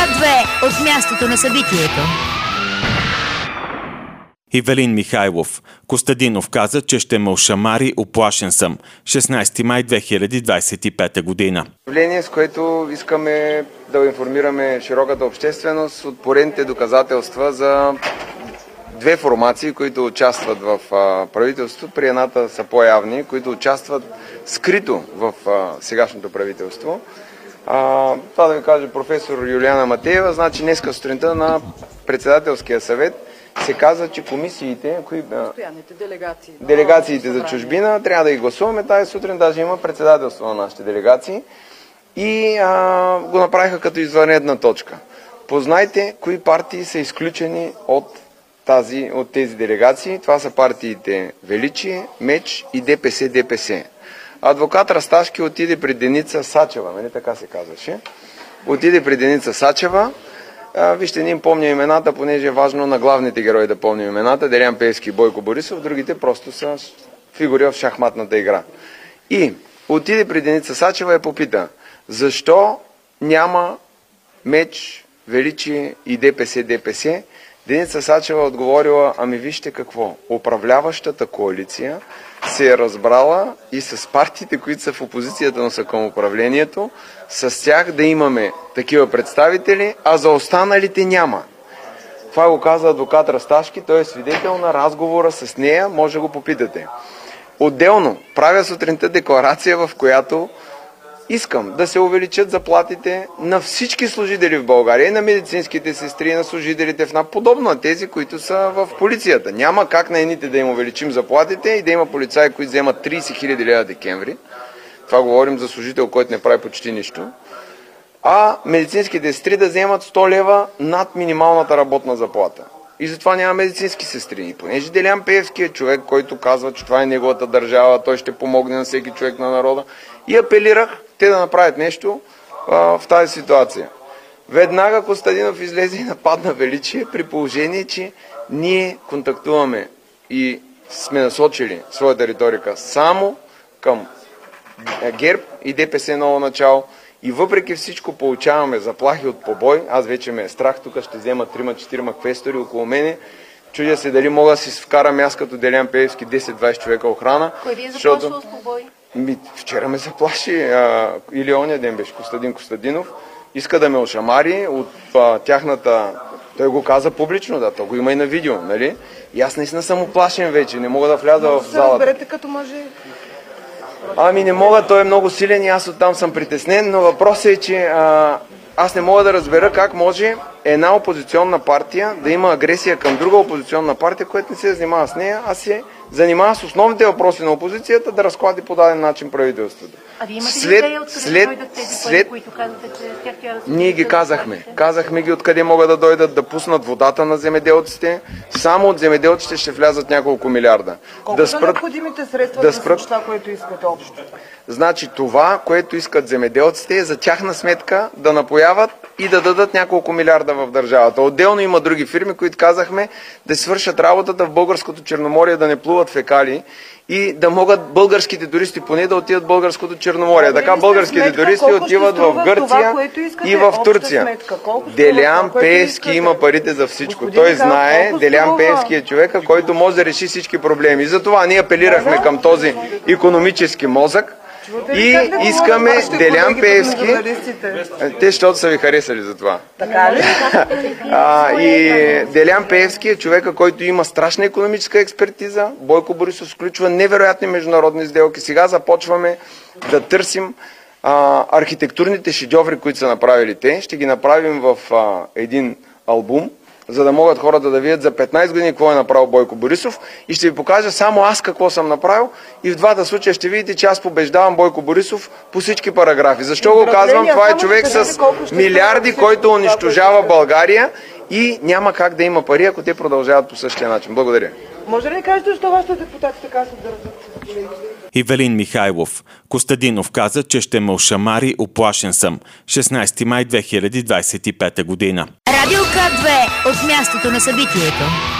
К2 от мястото на събитието. Ивелин Михайлов. Костадинов каза, че ще ме ошамари, уплашен съм. 16 май 2025 година. Явление, с което искаме да информираме широката общественост от поредните доказателства за две формации, които участват в правителството. При едната са по-явни, които участват скрито в сегашното правителство. Това да ви каже професор Юлиана Матеева, значи днеска сутринта на председателския съвет се каза, че комисиите, делегациите за чужбина, трябва да ги гласуваме. Тази сутрин даже има председателство на нашите делегации и го направиха като извънредна точка. Познайте кои партии са изключени от тези делегации. Това са партиите Величие, Меч и ДПС. Адвокат Расташки отиде при Деница Сачева, нали така се казваше? Отиде при Деница Сачева. Вижте, не им помня имената, понеже е важно на главните герои да помним имената. Делян Пеевски и Бойко Борисов, другите просто са фигури в шахматната игра. И отиде при Деница Сачева и попита, защо няма Меч, Величие и ДПС. Деница Сачева отговорила, ами вижте какво, управляващата коалиция се е разбрала и с партиите, които са в опозицията, но са към управлението, с тях да имаме такива представители, а за останалите няма. Това го каза адвокат Расташки, той е свидетел на разговора с нея, може да го попитате. Отделно правя сутринта декларация, в която искам да се увеличат заплатите на всички служители в България, и на медицинските сестри, и на служителите в НАП, подобно на тези, които са в полицията. Няма как на едните да им увеличим заплатите и да има полицаи, които вземат 30 000 лева декември. Това говорим за служител, който не прави почти нищо. А медицинските сестри да вземат 100 лева над минималната работна заплата. И затова няма медицински сестри. И понеже Делян Пеевски е човек, който казва, че това е неговата държава, той ще помогне на всеки човек на народа, и апелирах те да направят нещо в тази ситуация. Веднага Костадинов излезе и нападна Величие, при положение, че ние контактуваме и сме насочили своята риторика само към ГЕРБ и ДПС ново начало, и въпреки всичко получаваме заплахи от побой. Аз вече ме е страх, тук ще взема 3-4 квестори около мене. Чудя се дали мога да си вкарам аз като Делян Пеевски 10-20 човека охрана. Кой ви е заплашил с побой? Вчера ме заплаши, или оня ден беше Костадин Костадинов. Иска да ме ошамари от тяхната... Той го каза публично, да, то го има и на видео, нали? И аз наистина съм оплашен вече, не мога да вляза в залата. Разберете като мъже. Ами не мога, той е много силен и аз оттам съм притеснен, но въпросът е, че аз не мога да разбера как може една опозиционна партия да има агресия към друга опозиционна партия, която не се занимава с нея, а се занимава с основните въпроси на опозицията, да разклади по даден начин правителството. А вие имате ли идея откъде да дойдат тези пари, които казвате, че тях трябва да се... Ние ги казахме. Казахме ги откъде могат да дойдат, да пуснат водата на земеделците. Само от земеделците ще влязат няколко милиарда. Колко са необходимите средства да спрат това, което искате общо? Значи това, което искат земеделците, е за тяхна сметка да напояват и да дадат няколко милиарда в държавата. Отделно има други фирми, които казахме да свършат работата в българското Черноморие, да не плуват фекали и да могат българските туристи поне да отидат в българското Черноморие. Така българските туристи отиват в Гърция и в Турция. Делян Пеевски има парите за всичко. Той знае, Делян Пеевски е човека, който може да реши всички проблеми. И затова ние апелирахме към този икономически мозък и искаме Делян Пеевски, те защото са ви харесали за това. Така ли? И Делян Пеевски е човека, който има страшна икономическа експертиза. Бойко Борисов сключва невероятни международни сделки. Сега започваме да търсим архитектурните шедьоври, които са направили те. Ще ги направим в един албум, за да могат хората да видят за 15 години какво е направил Бойко Борисов, и ще ви покажа само аз какво съм направил, и в двата случая ще видите, че аз побеждавам Бойко Борисов по всички параграфи. Защо го казвам? Това е човек с милиарди, който унищожава България и няма как да има пари, ако те продължават по същия начин. Благодаря. Може ли кажете, защо вашите депутати така се държат? Ивелин Михайлов. Костадинов каза, че ще ме ошамари, уплашен съм. 16 май 2025 година. Радио К2 от мястото на събитието.